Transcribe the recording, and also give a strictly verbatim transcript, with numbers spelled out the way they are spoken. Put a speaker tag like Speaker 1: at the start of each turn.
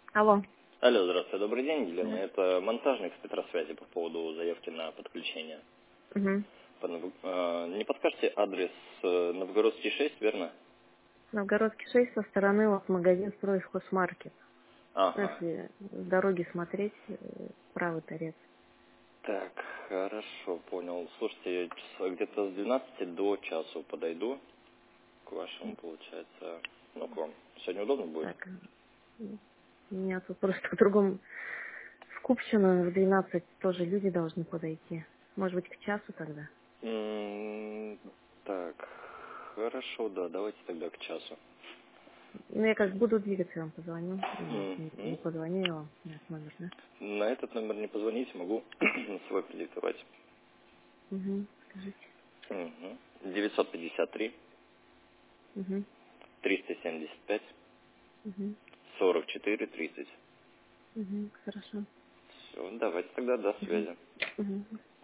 Speaker 1: Алло.
Speaker 2: Алло, здравствуйте, добрый день, Елена.
Speaker 1: Да.
Speaker 2: Это монтажник спектросвязи по поводу заявки на подключение.
Speaker 1: Угу.
Speaker 2: По Нов- э, Не подскажете адрес э, Новгородский шесть, верно?
Speaker 1: Новгородский шесть со стороны вот магазин «Стройхозмаркет». Ну,
Speaker 2: Ага.
Speaker 1: если с дороги смотреть, э, правый торец.
Speaker 2: Так, хорошо, понял. Слушайте, я часа где-то с двенадцати до часу подойду к вашему, получается. Ну, к вам. Сегодня удобно будет?
Speaker 1: Так, э, у меня тут просто в другом, в Купчино в двенадцать тоже люди должны подойти. Может быть, к часу тогда?
Speaker 2: М, Так, хорошо, да, давайте тогда к часу.
Speaker 1: Ну, я как буду двигаться, я вам позвоню. Или не, не
Speaker 2: Мгм.
Speaker 1: позвоню я вам на этот номер, да?
Speaker 2: На этот номер не позвоните, могу свой продиктовать.
Speaker 1: Угу. Скажите.
Speaker 2: Мгм. девятьсот пятьдесят три
Speaker 1: Угу.
Speaker 2: триста семьдесят пять
Speaker 1: Угу.
Speaker 2: сорок четыре тридцать.
Speaker 1: Угу. Хорошо.
Speaker 2: Все, давайте тогда до
Speaker 1: Угу.
Speaker 2: связи.
Speaker 1: Угу.